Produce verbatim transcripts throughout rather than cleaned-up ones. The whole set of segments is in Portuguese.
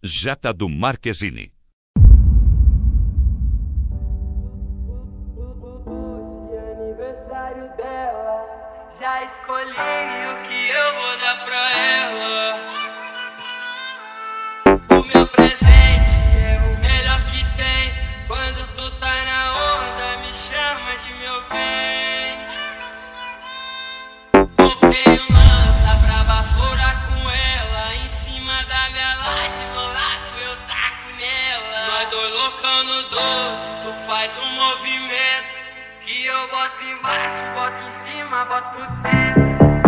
Jetta do Marquezine. Hoje é aniversário dela, já escolhi o que eu vou dar pra ela. O meu presente é o melhor que tem. Quando tu tá na onda, me chama de meu bem. Comprei um lança pra baforar com ela. Em cima da minha laje, bolado, eu taco nela. Nós dois loucão no doze, tu faz um movimento que eu boto embaixo, boto em cima, boto dentro.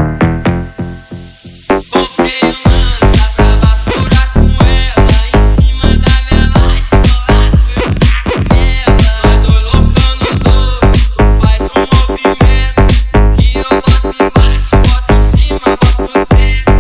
Comprei um lança pra baforar com ela. Em cima da minha laje, bolado, eu taco nela. Nós dois loucão no doze, tu faz um movimento que eu boto embaixo, boto em cima, boto dentro.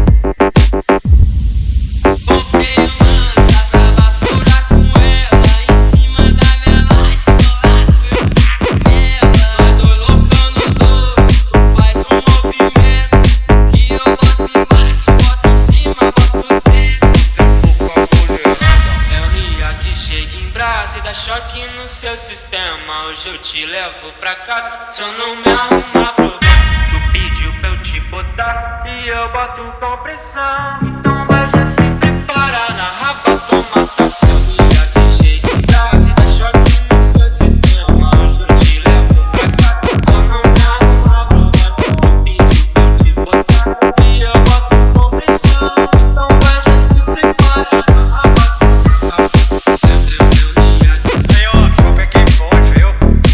Comprei um lança pra baforar com ela. Em cima da minha laje, bolado, eu taco nela. Nós dois loucão no doze, tu faz um movimento que eu boto embaixo, boto em cima, boto dentro. É o Nia que chega em brasa e dá choque no seu sistema. Hoje eu te levo pra casa, se eu não me arrumar problema. Tu pediu pra eu te botar e eu boto com pressão. Então vai já se preparar na raba, toma tapa. É o Nia que chega em brasa e dá choque no seu sistema. Hoje eu te levo pra casa, se eu não me arrumar problema. Tu pediu pra eu te botar e eu boto com pressão. Então vai já se preparar na raba, toma tapa. Aí, ó, chope aqui forte, viu?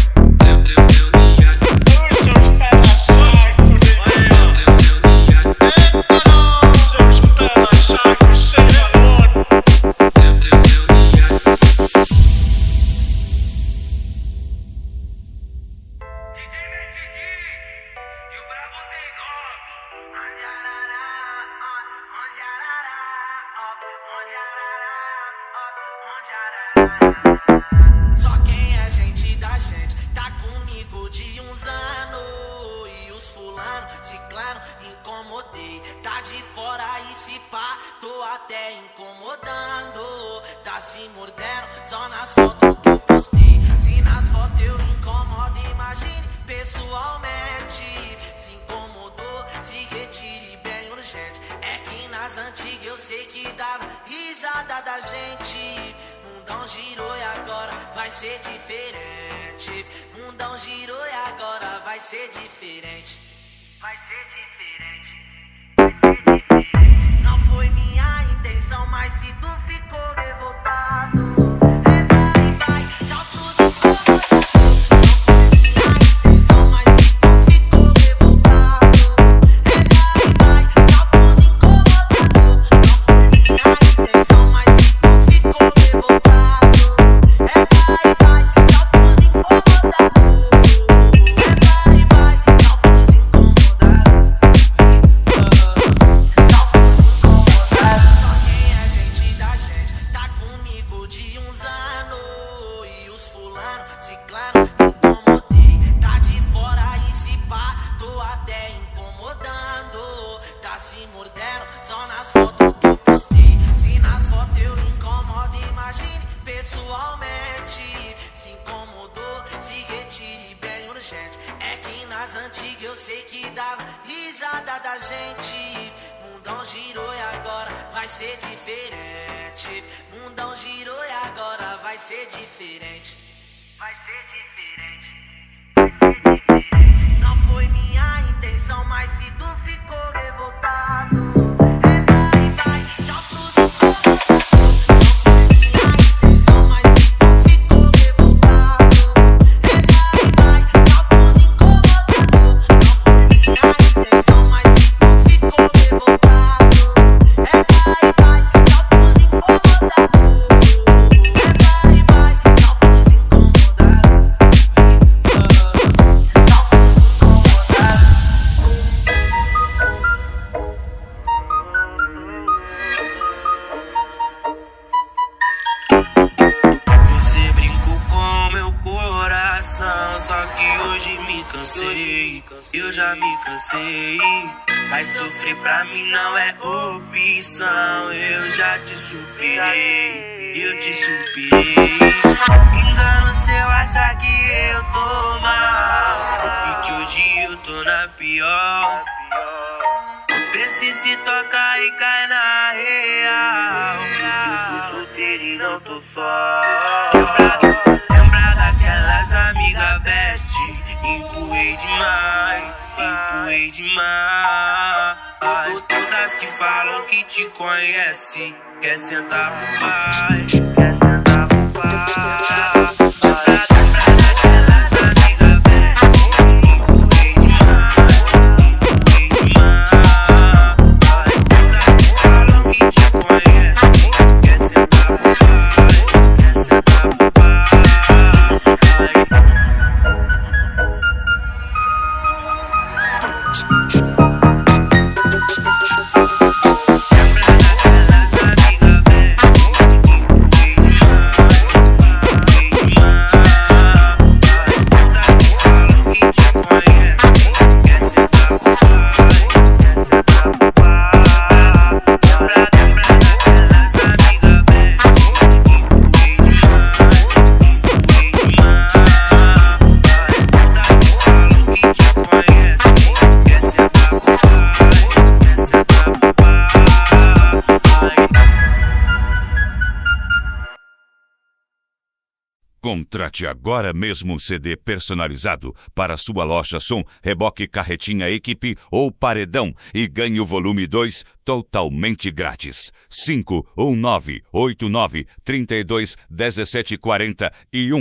Os seus pés na saco, seus pés na saco, seja louco. D J Metidi e o Brabo tem nome. Só quem é gente da gente tá comigo de uns anos. E os fulano, ciclano, incomodei. Tá de fora e se pá, tô até incomodando. Tá se mordendo só nas fotos que eu postei. Se nas fotos eu incomodo, imagine pessoalmente. Se incomodou, se retire bem urgente. É que nas antigas eu sei que dava risada da gente. Mundão girou e agora vai ser diferente. Mundão girou e agora vai ser diferente. Vai ser diferente. Vai ser diferente. Não foi minha intenção, mas se tu ficou revoltado, é vai, vai, tchau pros incomodados. Não foi minha intenção, mas se tu ficou revoltado, é vai, vai, tchau pros incomodados. Não foi minha intenção, mas se tu ficou revoltado, é vai, vai, tchau pros incomodados. É vai, vai, tchau pros incomodados. Só quem é gente da gente tá comigo de uns anos. E os fulano, ciclano, incomodei. Tá de fora e se pá, tô até incomodando. Tá se mordendo só nas fotos que eu postei. Se nas fotos eu incomodo, imagine pessoalmente. Se incomodou, se retire bem urgente. É que nas antigas eu sei que dava risada da gente. Mundão girou e agora vai ser diferente. Mundão girou e agora vai ser diferente. Vai ser diferente. Vai ser diferente. Não foi minha intenção, mas se tu ficou revoltado, é vai, vai, tchau pros incomodados. Não foi minha intenção, mas se tu ficou revoltado, é vai, vai, tchau pros incomodados. Não foi minha intenção, mas se tu ficou revoltado, é vai, vai, tchau pros incomodados. É vai, vai, tchau pros Você brincou com meu coração, só que hoje me cansei. Eu já me cansei. Mas sofrer pra mim não é opção. Eu já te superei, eu te superei. Engano se eu achar que eu tô mal e que hoje eu tô na pior. Preciso se tocar e cai na real. Solteiro e não tô só. Lembra, lembra daquelas amigas best? Empurrei demais, empurrei demais. Todas que falam que te conhecem, quer sentar pro pai, quer sentar pro pai. Contrate agora mesmo um C D personalizado para sua loja som, reboque, carretinha, equipe ou paredão e ganhe o volume dois totalmente grátis. cinco um nove oito nove três dois um sete quatro um